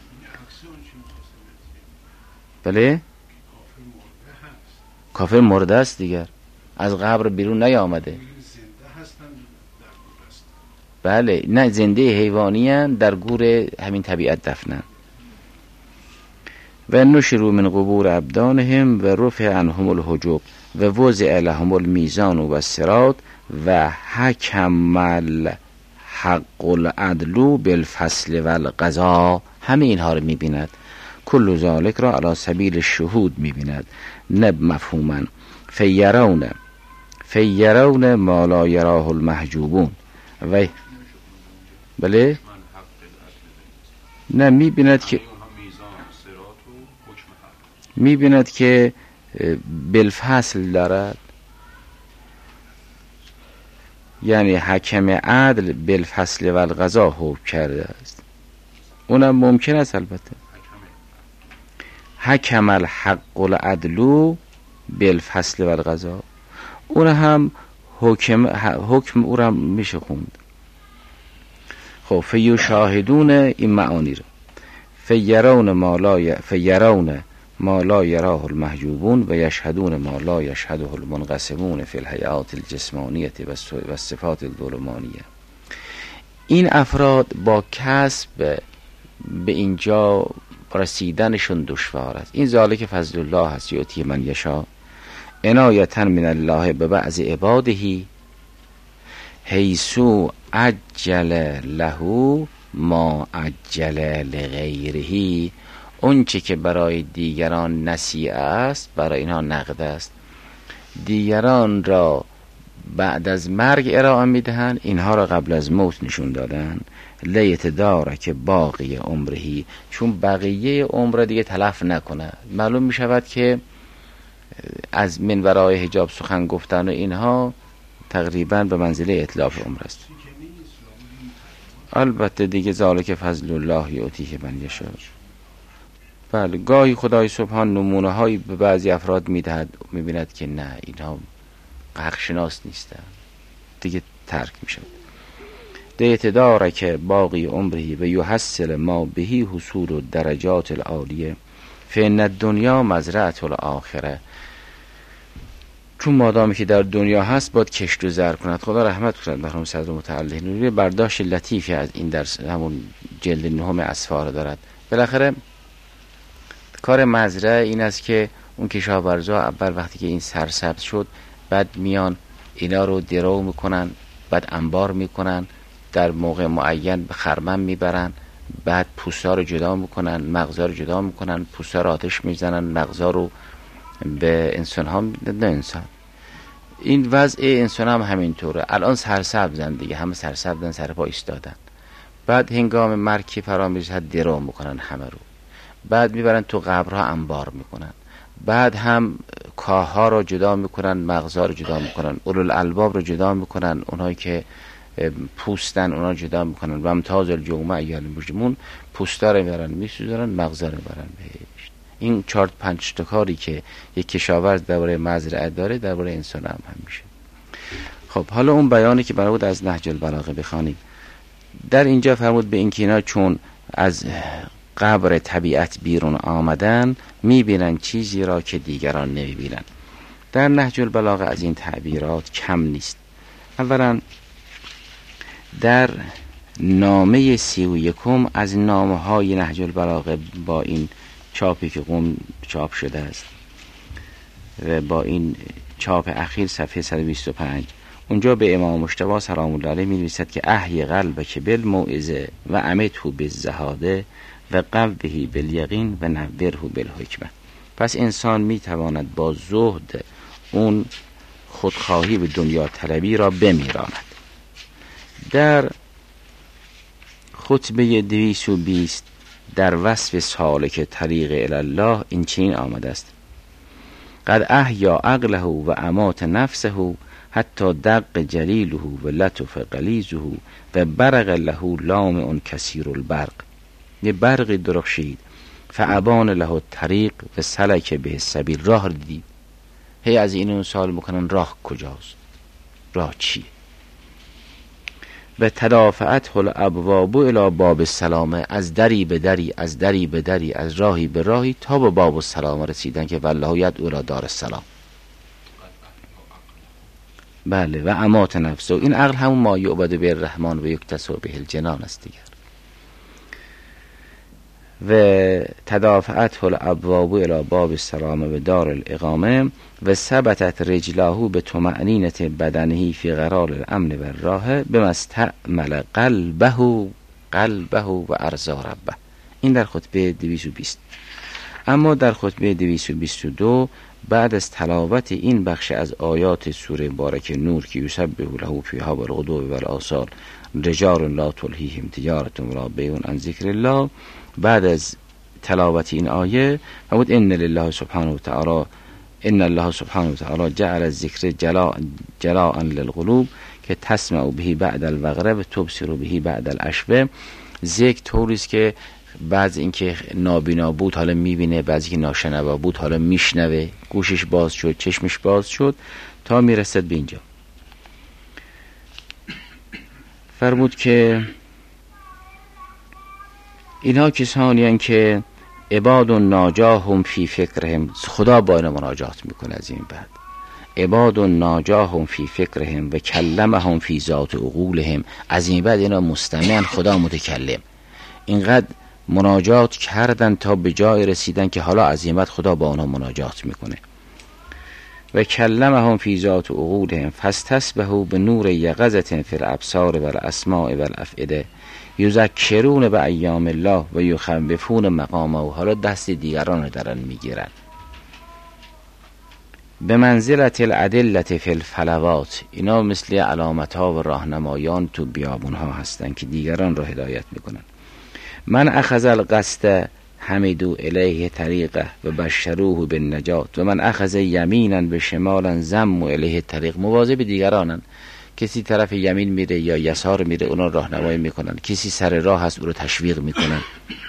بله کافر مرده است دیگر، از قبر بیرون نیامده. بله نه، زنده حیوانی هستند، در گور همین طبیعت دفنن. و نشروا من قبور ابدانهم و رفع عنهم الحجب و وضع لهم المیزان و الصراط و حکم الحق العدل بالفصل و القضاء. همه اینها رو میبیند. کل ذالک را علی سبیل شهود میبیند، نه مفهوما. فیرون ما لا یراه المحجوبون. و بله نه، میبیند که بالفصل دارد، یعنی حکم عدل بالفصل و القضا حکم کرده است. اونم ممکن است البته. حکم الحق العدل بالفصل و القضا، اون هم حکم او را میشه خوند. خب فیشاهدون این معانی را، فیرون ما لا یراه المحجوبون و یشهدون ما لا یشهده المنقسمون فی الحیات الجسمانیه و صفات الظلمانیه. این افراد با کسب به اینجا رسیدنشون دشوار است. این ذالک فضل الله هست یؤتی من یشاء عنایة من الله به بعض عباده حیثو عجل له ما عجل لغیره. اون چه که برای دیگران نصیحت است برای اینها نقد است. دیگران را بعد از مرگ ارائه میدهند، اینها را قبل از موت نشون دادن. لیت داره که باقی عمرهی، چون بقیه عمر دیگه تلف نکنه. معلوم می شود که از منورای حجاب سخن گفتن و اینها تقریبا به منزله اتلاف عمر است. البته دیگه ذالک فضل الله یؤتیه من یشاء. بله، گاهی خدای سبحان نمونه هایی به بعضی افراد میدهد، میبیند که نه اینها حق شناس نیستن، دیگه ترک میشد. دیت که باقی عمری و یحصل ما بهی حصول و درجات العالیه فإن الدنیا مزرعة الاخره. چون مادامی که در دنیا هست باید کشت و زر کند. خدا رحمت کند مرحوم صدر متعلی نوری، برداشت لطیفی از این درس همون جلد 9 اسفار دارد. بالاخره کار مزرعه این است که اون کشاورزا اول وقتی که این سرسبز شد بعد میان اینا رو درو میکنن، بعد انبار میکنن، در موقع معین به خرمن میبرن، بعد پوستا رو جدا میکنن، مغزا رو جدا میکنن، پوستا رو آتش میزنن، مغزا رو به انسان ها میدن. انسان این وضع انسان هم همینطوره. الان سرسبزن دیگه، همه سرسبزن، سر پا ایستادن. بعد هنگام مرگ که فرا میرسد درو میکنن همه رو، بعد میبرن تو قبرها انبار میکنن، بعد هم کاها رو جدا میکنن، مغزا رو جدا میکنن، اولوالالباب رو جدا میکنن، اونایی که پوستن اونا رو جدا میکنن و امتاز الجومه ایال مجرمون، پوستا رو میبرن میسوزنن، مغزا رو میبرن بهشت. این 4-5 تا کاری که یک کشاورز درباره مزرعه داره درباره انسان هم میشه. خب حالا اون بیانی که برای بود از نهج البلاغه بخوانیم. در اینجا فرمود به این که اینا چون از قبر طبیعت بیرون آمدن میبینن چیزی را که دیگران نمیبینن. در نهج البلاغه از این تعبیرات کم نیست. اولا در نامه 31 از نامه های نهج البلاغه با این چاپی که قم چاپ شده است و با این چاپ اخیر صفحه 125 اونجا به امام مجتبی سلام الله علیه می نویسد که احی قلبک بالموعظه و امته بالزهاده و قوه بالیقین و نوره بالحکمه. پس انسان می تواند با زهد اون خودخواهی به دنیا طلبی را بمیراند. در خطبه 220 در وصف سالک طریق الله این چنین آمده است: قد احیا عقله و امات نفسه حتی دق جلیله و لطف قلیزه و برق له لامع کثیر البرق. یه برقی درخشید، فابان له طریق و سلک به سبیل. راه دیدید. هی از این سوال میکنن راه کجاست؟ راه چیه؟ و تدافعت الابواب الی باب السلامه. از دری به دری، از دری به دری، از راهی به راهی تا به باب السلامه رسیدن که والله یدعو الی دار السلام. بله، و امات نفسه. این عقل همون ما یعبد به الرحمن و یکتسب به الجنان است دیگر. و تدافعت الابواب الی باب السلامه و دار الاقامه و ثبتت رجلاه به طمأنینة بدنه فی قرار الامن و الراحه بما استعمل قلبه و ارضا ربه. این در خطبه 220. اما در خطبه 222 بعد از تلاوت این بخش از آیات سوره بارک نور که یسبح له فیها بالغدو والآصال رجال لا تلهیهم تجارة ولا بیع عن ذکر الله، بعد از تلاوت این آیه فرمود ان لله سبحانه و تعالی ان الله سبحانه و تعالی جعل الذکر جلاء للقلوب که تسمع به بعد الوغره و تبصر به بعد العشوه. ذکر طوری است که بعض اینکه نابینا بود حالا میبینه، بعضی که ناشنوا بود حالا میشنوه، گوشش باز شد، چشمش باز شد تا میرسد به اینجا. فرمود که اینها کسانی هستند که عباد ناجاهم فی فکرهم، خدا با اینا مناجات میکنه از این بعد. عباد ناجاهم فی فکرهم و کلمهم فی ذات عقولهم، از این بعد اینا مستمعن، خدا متکلم. اینقدر مناجات کردن تا به جای رسیدن که حالا از این بعد خدا با اونها مناجات میکنه. و کلمهم فی ذات عقولهم فاستسبحوا بنور یقظة فی الابصار و الاسماع و الافئده یذکرون به ایام الله و یخوفون مقامه. حالا دست دیگران دارن میگیرن. به منزلت الادلة فی الفلوات، اینا مثل علامت ها و راهنمایان تو بیابون ها هستن که دیگران را هدایت میکنن. من اخذ القصد حمدوا الیه طریقه و بشروه بالنجات و من اخذ یمینا به شمالا ذموا الیه طریق. مواظب دیگرانن، کسی طرف یمین میره یا یسار میره اونا راهنمایی میکنن، کسی سر راه هست او رو تشویق میکنن.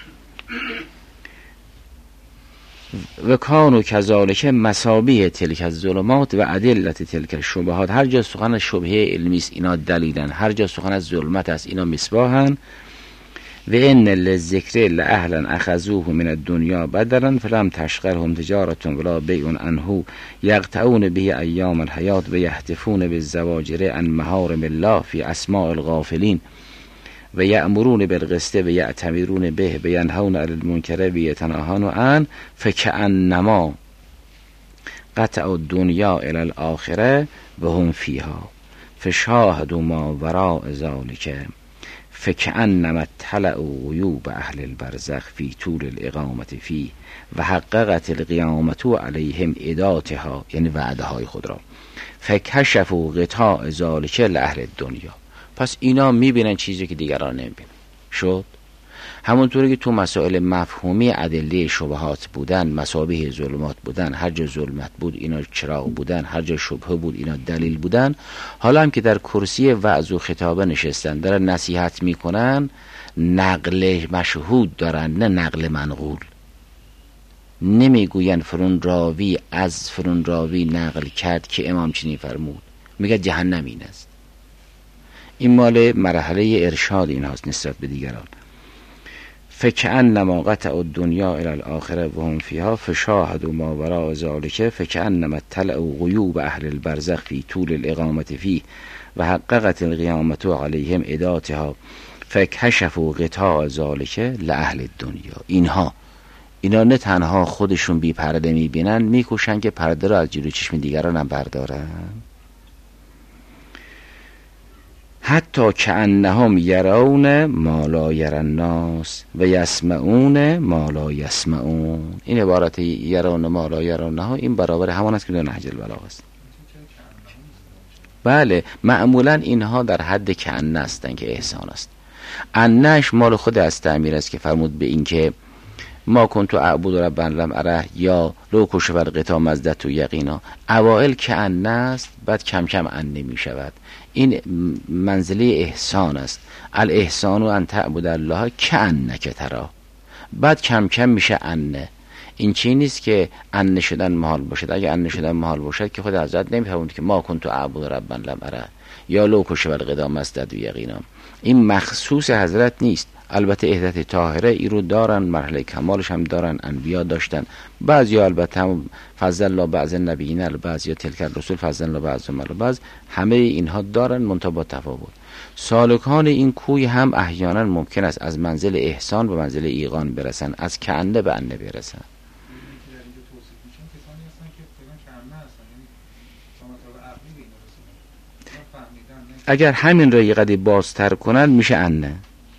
و کانوا کذالک مصابیح تلک الظلمات و ادلت تلک الشبهات. هر جا سخن از شبهه علمی است اینا دلیلن، هر جا سخن از ظلمت است اینا مصباحن. و ان للذکر لاهلا اخذوه من الدنیا بدلا فلم تشغلهم تجارة ولا بیع عنه یقطعون به ایام الحیات و یهتفون بالزواجر عن محارم الله فی اسماع الغافلین و یأمرون بالقسط و یأتمرون به و ینهون عن المنکر و یتناهون عنه فکأنما قطعوا الدنیا الی الاخره و هم فیها فشاهدوا ما وراء ذلک فکأنما اطلعوا غیوب اهل البرزخ فی طول الاقامت فیه و حققت القیامت علیهم عداتها، یعنی وعده های خود را. فکشفوا غطاء ذلک لاهل الدنیا. پس اینا میبینن چیزی که دیگران نمیبینن. شد همونطوری که تو مسائل مفهومی ادله شبهات بودن، مصابیح ظلمات بودن، هر جا ظلمت بود اینا چراغ بودن، هر جا شبهه بود اینا دلیل بودن. حالا هم که در کرسی وعظ و خطابه نشستن دارن نصیحت میکنن، نقل مشهود دارن نه نقل منقول. نمیگوین فرون راوی از فرون راوی نقل کرد که امام چنین فرمود، میگه جهنم این است. این مال مرحله ارشاد این هاست نسبت به دیگران. فکأنما قطعوا الدنیا الی الاخره و هم فیها فشاهدوا ما وراء ذلک فکأنما اطلعوا غیوب اهل البرزخ فی طول الاقامت فیه و حققت القیامت علیهم عداتها فکشفوا غطاء ذلک لاهل الدنیا. اینا نه تنها خودشون بی پرده میبینن، میکوشن که پرده را از جلوی چشم دیگران هم بردارن. حتی کأنهم یرون ما لا یری الناس و یسمعون ما لا یسمعون. این عبارت یرون ما لا یرونه ها این برابر همان است که در نهج البلاغه است. بله معمولا اینها در حد کأنه هستند که احسان است. انش مال خود از تعمیر است که فرمود به این که ما کنتو اعبد ربا لم اره یا لو کشف الغطا مزدت و یقینا. اوائل کأنه است، بعد کم کم انه می شود. این منزله احسان است. الاحسان ان تعبد الله کأنک تراه، بعد کم کم میشه انه. این چی نیست که انه شدن محال باشد. اگه انه شدن محال باشد که خود حضرت نمیفهموند که ما کنتو اعبد ربا لم اره یا لو کشف الغطا مزدت و یقینا. این مخصوص حضرت نیست. البته احدت طاهره ای رو دارن، مرحله کمالش هم دارن، انبیا داشتن. بعضی البته هم فضل الله بعض نبیین، بعضی تلک الرسول فضل الله بعضهم علی بعض، همه اینها دارن منتها با تفاوت. سالکان این کوی هم احیانا ممکن است از منزل احسان به منزل ایقان برسن، از کأنه به انه برسن. اگر همین را یه قدری بازتر کنن میشه انه.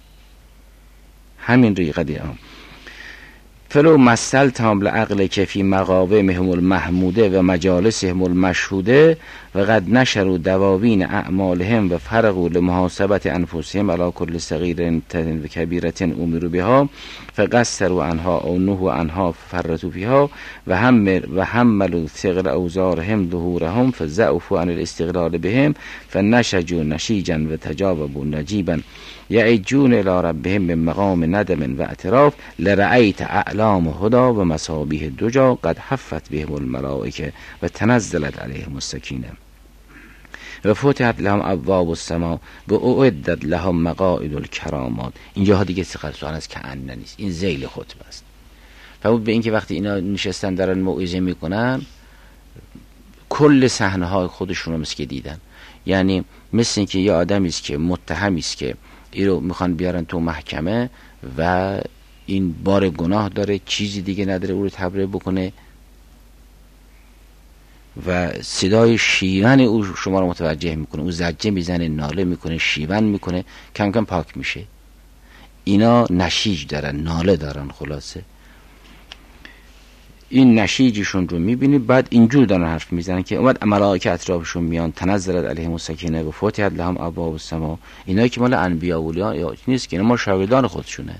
همین رو قدی فلو مثلتهم لعقل که فی مقامهم المحموده و مجالسهم المشهوده و قد نشروا دواوین اعمالهم و فرغوا لمحاسبت انفسهم علی کل صغیر و کبیره امروا بها فقصروا عنها او نهوا عنها فرطوا فیها و حملوا ثقل اوزارهم ظهورهم فضعفوا عن الاستقلال بهم فنشجوا نشیجا و تجاوبوا نجیبا یعجون الی ربهم من مقام ندم و اعتراف لرأیت اعلام هدى و مصابیح دجا قد حفت بهم الملائکه و تنزلت علیهم السکینه و فتحت لهم ابواب السماء و اعدت لهم مقاعد الکرامات. اینجاها دیگه سخن از کأنه نیست، این ذیل خطبه است. و به اینکه وقتی اینا نشستن دارن موعظه میکنن کل صحنه های خودشون رو مثل که دیدن. یعنی مثل اینکه یه آدمی است که متهمی است که این رو میخوان بیارن تو محکمه و این بار گناه داره، چیزی دیگه نداره او رو تبرئه بکنه و صدای شیون او شما رو متوجه میکنه، او زجه میزنه، ناله میکنه، شیون میکنه، کم کم پاک میشه. اینا نشیج دارن، ناله دارن. خلاصه این نشیجشون رو میبینید، بعد اینجور دارن حرف میزنن که اومد ملائکه اطرافشون میان، تنزلت علیهم السکینه و فتحت لهم ابواب السما. اینا که مال انبیا و اولیاء نیست که، اینا ما شاگردان خودشونه.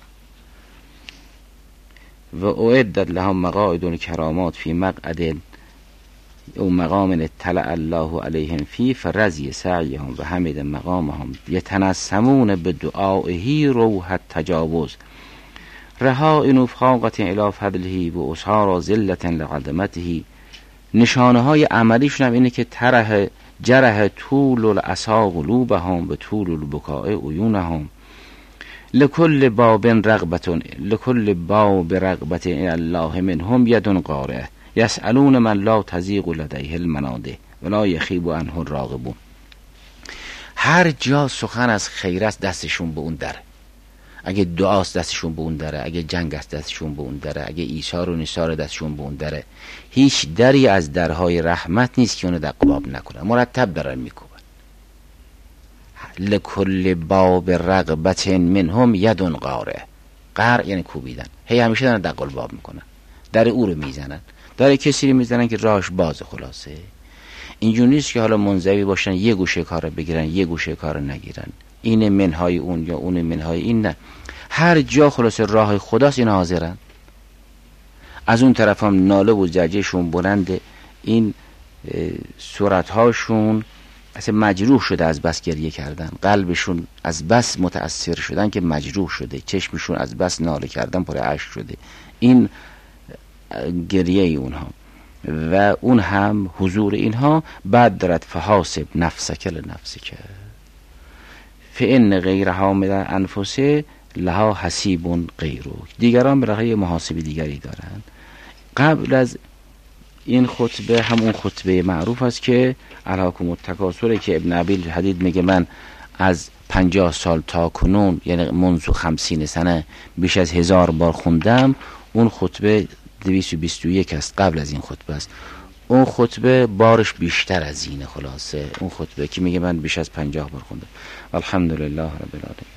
و اعدت لهم مقاعد الکرامات فی مقعد او مقام اطلع الله علیهم فی فرضی سعیهم و حمد مقامهم یتنسمون به دعائه روح التجاوز رها اینو فاقت الی فضله و اسهار ذلت لقدمته. نشانه های عملیشون هم اینه که جرح طول العصا قلوبهم به طول البکاء عیونهم لکل باب رغبت الله منهم ید قارئه یسألون من لا تزیغ لدیه المناده ولا یخیب عنه الراغبون. هر جا سخن از خیر است دستشون به اون دره، اگه دعاست دستشون به اون دره، اگه جنگ است دستشون به اون دره، اگه ایثار و نثار دستشون به اون دره. هیچ دری از درهای رحمت نیست که اونو دقباب نکنه، مرتب دارن میکوبن. لکل باب رغبت منهم ید قارئه. قرع یعنی کوبیدن، هی همیشه دارن دقلباب میکنن، در او رو میزنن، در کسی رو میزنن که راهش بازه. خلاصه اینجور نیست که حالا منزوی باشن یه گوشه کار بگیرن یه گوشه کار نگیرن، این منهای اون یا اون منهای این، نه، هر جا خلاصه راه خداست این حاضرن. از اون طرف هم ناله و زجهشون بلنده، این صورتهاشون اصلا مجروح شده از بس گریه کردن، قلبشون از بس متأثر شدن که مجروح شده، چشمشون از بس ناله کردن پر اشک شده. این گریه اونها و اون هم حضور اینها. بعد دارد فحاسب نفسک لنفسک فإن غیرها من انفسه لها حسیب غیرک. دیگران برای محاسب دیگری دارند. قبل از این خطبه همون خطبه معروف است که الهاکم التکاثر که ابن ابی حدید میگه من از 50 سال تا کنون یعنی منذ 50 سنه بیش از 1000 بار خوندم. اون خطبه 221 است، قبل از این خطبه است. اون خطبه بارش بیشتر از اینه. خلاصه اون خطبه که میگه من بیش از 50 بار خوندم. الحمدلله رب العالمین.